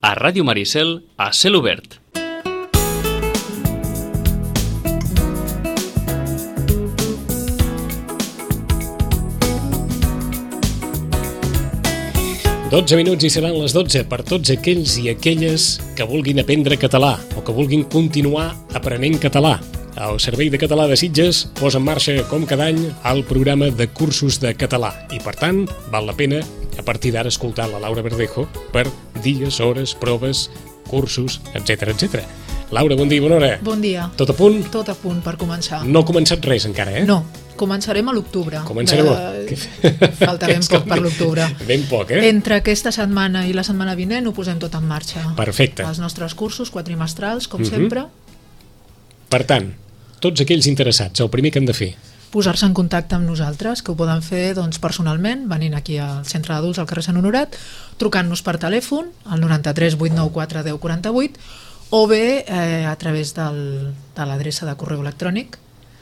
A Ràdio Maricel, a cel obert. Dotze minuts i seran les 12 per tots aquells i aquelles que vulguin aprendre català o que vulguin continuar aprenent català. El Servei de Català de Sitges posa en marxa, com cada any, el programa de cursos de català i, per tant, val la pena a partir d'ara escoltar la Laura Verdejo per dies, hores, proves, cursos, etc etc. Laura, bon dia i bona hora. Bon dia. Tot a punt? Tot a punt per començar. No ha començat res encara, eh? No, començarem a l'octubre. Començarem Faltarem poc per l'octubre. Ben poc, eh? Entre aquesta setmana i la setmana vinent ho posem tot en marxa. Perfecte. Els nostres cursos quatrimestrals, com sempre. Per tant, tots aquells interessats, el primer que han de fer? Posar-se en contacte amb nosaltres, que ho poden fer personalment, venint aquí al Centre d'Adults al carrer Sant Honorat, trucant-nos per telèfon al 93 894 1048 o bé a través de l'adreça de correu electrònic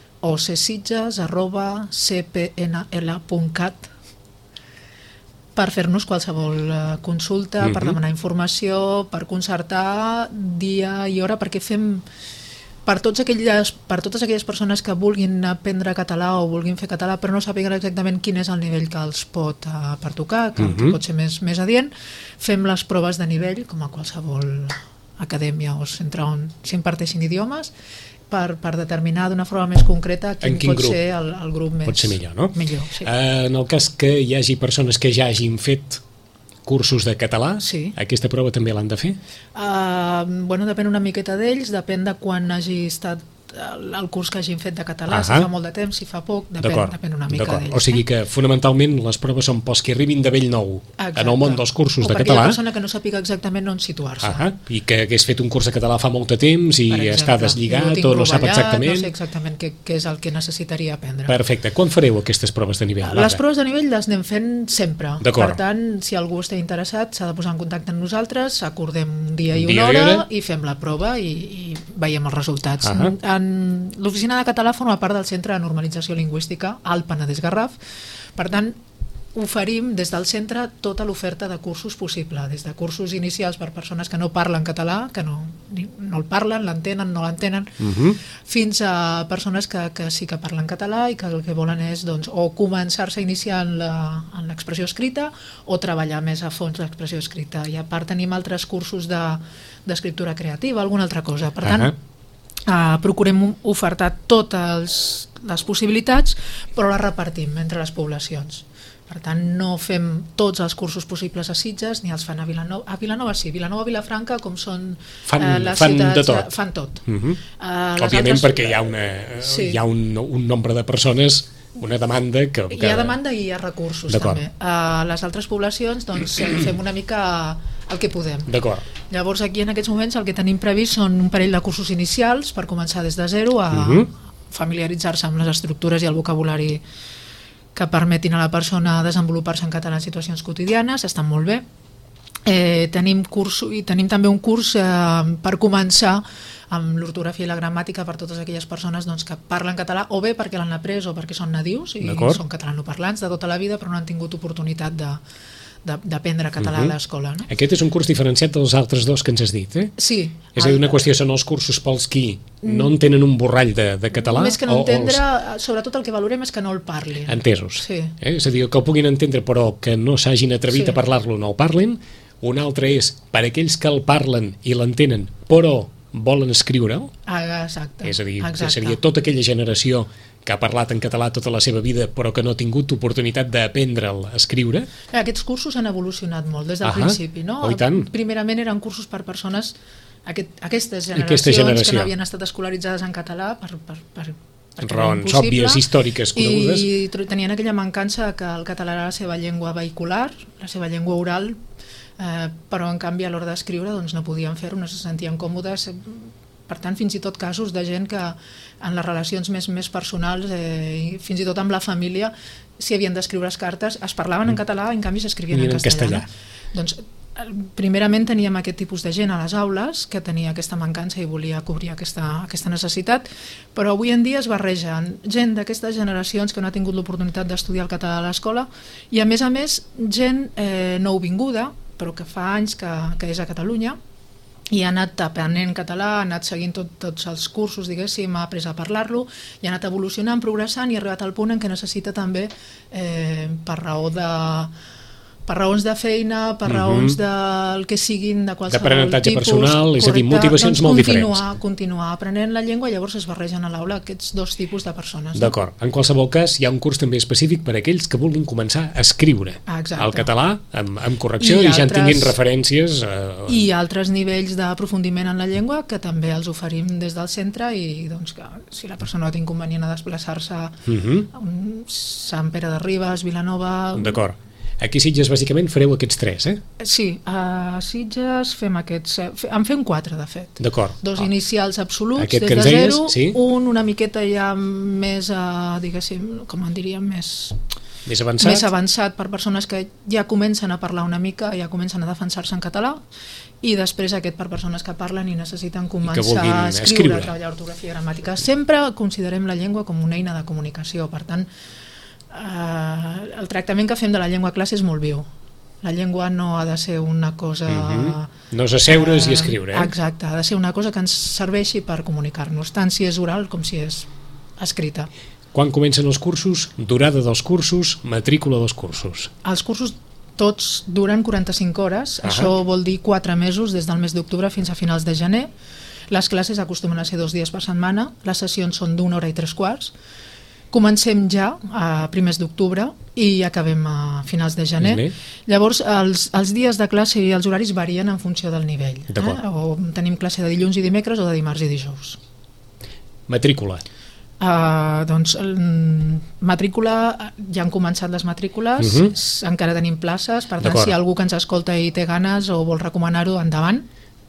ocsitges@cpnl.cat per fer-nos qualsevol consulta, per demanar informació, per concertar dia i hora, perquè fem per totes aquelles persones que vulguin aprendre català o vulguin fer català però no sàpiguen exactament quin és el nivell que els pot pertocar, que pot ser més adient, fem les proves de nivell com a qualsevol acadèmia o centre on s'imparteixin idiomes per determinar d'una forma més concreta quin pot ser el grup més... Pot ser millor, no? Millor, sí. En el cas que hi hagi persones que ja hagin fet cursos de català, sí. Aquesta prova també l'han de fer? Depèn una miqueta d'ells, depèn de quan hagi estat el curs que hagin fet de català, si fa molt de temps, si fa poc, depèn una mica d'ells. O sigui que fonamentalment les proves són pels que arribin de bell nou en el món dels cursos de català. O perquè hi ha persona que no sàpiga exactament on situar-se. I que hagués fet un curs de català fa molt de temps i està deslligat o no sap exactament. No sé exactament què és el que necessitaria aprendre. Perfecte. Quan fareu aquestes proves de nivell? Les proves de nivell les anem fent sempre. Per tant, si algú està interessat s'ha de posar en contacte amb nosaltres, acordem un dia i una hora i fem la prova i veiem els resultats. L'Oficina de Català forma part del Centre de Normalització Lingüística al Penedès Garraf. Per tant, oferim des del centre tota l'oferta de cursos possible, des de cursos inicials per persones que no parlen català, que no el parlen, l'entenen, no l'entenen, fins a persones que sí que parlen català i que el que volen és o començar-se a iniciar en l'expressió escrita o treballar més a fons l'expressió escrita. I a part tenim altres cursos d'escriptura creativa, alguna altra cosa. Per tant, procurem ofertar totes les possibilitats, però les repartim entre les poblacions. Per tant, no fem tots els cursos possibles a Sitges, ni els fan a Vilanova. A Vilanova sí, Vilanova i Vilafranca, com són les ciutats... Fan tot. Òbviament perquè hi ha un nombre de persones, una demanda que... Hi ha demanda i hi ha recursos també. A les altres poblacions fem una mica el que podem. D'acord. Llavors aquí en aquests moments el que tenim previst són un parell de cursos inicials per començar des de zero a familiaritzar-se amb les estructures i el vocabulari que permetin a la persona desenvolupar-se en català en situacions quotidianes, estan molt bé. Tenim també un curs per començar amb l'ortografia i la gramàtica per totes aquelles persones que parlen català o bé perquè l'han après o perquè són nadius i són catalanoparlants de tota la vida però no han tingut oportunitat d'aprendre català a l'escola. Aquest és un curs diferenciat dels altres dos que ens has dit, eh? Sí. És a dir, una qüestió són els cursos pels qui no entenen un borrall de català? Més que no entendre, sobretot el que valorem és que no el parlin. Entesos. Sí. És a dir, que el puguin entendre però que no s'hagin atrevit a parlar-lo no el parlin. Un altre és per aquells que el parlen i l'entenen però volen escriure'l. Exacte. És a dir, que seria tota aquella generació que ha parlat en català tota la seva vida però que no ha tingut oportunitat d'aprendre'l a escriure. Aquests cursos han evolucionat molt des del principi, no? Oh, i tant. Primerament eren cursos per persones, aquestes generacions que no havien estat escolaritzades en català per raons òbvies, històriques, conegudes. I tenien aquella mancança que el català era la seva llengua vehicular, la seva llengua oral, però en canvi a l'hora d'escriure no podien fer-ho, no se sentien còmodes. Per tant, fins i tot casos de gent que en les relacions més personals, fins i tot amb la família, si havien d'escriure les cartes, es parlaven en català, en canvi s'escrivien en castellà. Doncs, primerament teníem aquest tipus de gent a les aules que tenia aquesta mancança i volia cobrir aquesta necessitat, però avui en dia es barregen gent d'aquestes generacions que no ha tingut l'oportunitat d'estudiar el català a l'escola i a més gent nouvinguda però que fa anys que és a Catalunya, i ha anat aprenent català, ha anat seguint tots els cursos, diguéssim, ha après a parlar-lo, i ha anat evolucionant, progressant, i ha arribat al punt en què necessita també, per raons de feina, per raons del que siguin, de qualsevol d'aprenentatge tipus, personal, és a dir, motivacions molt diferents. Continuar aprenent la llengua, llavors es barregen a l'aula aquests dos tipus de persones. D'acord. En qualsevol cas, hi ha un curs també específic per a aquells que vulguin començar a escriure el català amb correcció i ja en tinguin referències. I altres nivells d'aprofundiment en la llengua que també els oferim des del centre, i doncs que si la persona no té inconvenient a desplaçar-se a Sant Pere de Ribes, Vilanova... D'acord. Aquí a Sitges, bàsicament, fareu aquests 3, Sí, a Sitges fem aquests... En fem 4, de fet. D'acord. 2 inicials absoluts, aquest des de 0, sí? un una miqueta ja més, diguéssim, com en diríem, més avançat per persones que ja comencen a parlar una mica, ja comencen a defensar-se en català, i després aquest per persones que parlen i necessiten començar a escriure, a treballar ortografia i gramàtica. Sempre considerem la llengua com una eina de comunicació, per tant, el tractament que fem de la llengua a classe és molt viu. La llengua no ha de ser una cosa... No és asseure's i escriure. Exacte, ha de ser una cosa que ens serveixi per comunicar-nos, tant si és oral com si és escrita. Quan comencen els cursos? Durada dels cursos? Matrícula dels cursos? Els cursos tots duren 45 hores, això vol dir 4 mesos, des del mes d'octubre fins a finals de gener. Les classes acostumen a ser 2 dies per setmana, les sessions són d'1 hora i 3/4. Comencem ja a primers d'octubre i acabem a finals de gener. Llavors, els dies de classe i els horaris varien en funció del nivell. O tenim classe de dilluns i dimecres o de dimarts i dijous. Matrícula? Doncs matrícula, ja han començat les matrícules, encara tenim places, per tant, si algú que ens escolta i té ganes o vol recomanar-ho, endavant.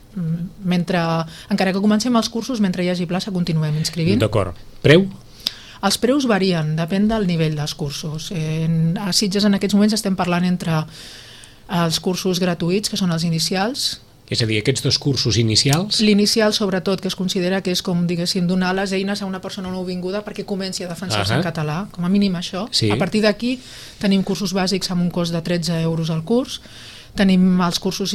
Encara que comencem els cursos, mentre hi hagi plaça continuem inscrivint. D'acord. Preu? Els preus varien, depèn del nivell dels cursos. A Sitges en aquests moments estem parlant entre els cursos gratuïts, que són els inicials. És a dir, aquests 2 cursos inicials? L'inicial, sobretot, que es considera que és com, diguéssim, donar les eines a una persona nouvinguda perquè comenci a defensar-se en català, com a mínim això. A partir d'aquí tenim cursos bàsics amb un cost de 13 euros al curs. Tenim els cursos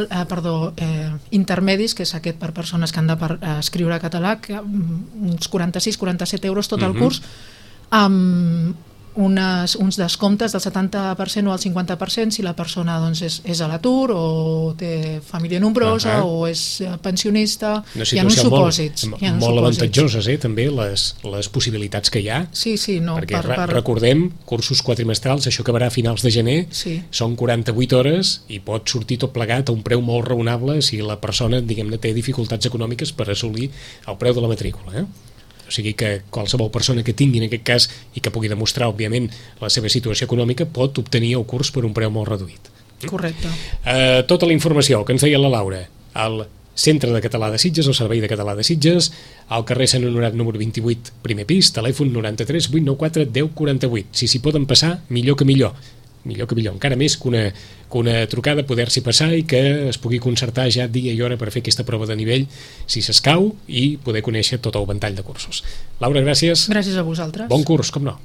intermedis, que és aquest per persones que han d'escriure català, que uns 46-47 euros tot el curs, amb uns descomptes del 70% o el 50% si la persona és a l'atur o té família nombrosa o és pensionista. Hi ha uns supòsits. Molt avantatjoses, també, les possibilitats que hi ha. Sí, no. Perquè recordem, cursos quadrimestrals, això acabarà a finals de gener, són 48 hores i pot sortir tot plegat a un preu molt raonable si la persona, diguem-ne, té dificultats econòmiques per assolir el preu de la matrícula. O sigui que qualsevol persona que tingui en aquest cas i que pugui demostrar, òbviament, la seva situació econòmica pot obtenir el curs per un preu molt reduït. Correcte. Tota la informació que ens deia la Laura al Centre de Català de Sitges, el Servei de Català de Sitges, al carrer Sant Honorat número 28, primer pis, telèfon 93 894 1048. Si s'hi poden passar, millor que millor. Encara més que una trucada poder-s'hi passar i que es pugui concertar ja dia i hora per fer aquesta prova de nivell, si s'escau, i poder conèixer tot el ventall de cursos. Laura, gràcies. Gràcies a vosaltres. Bon curs, com no.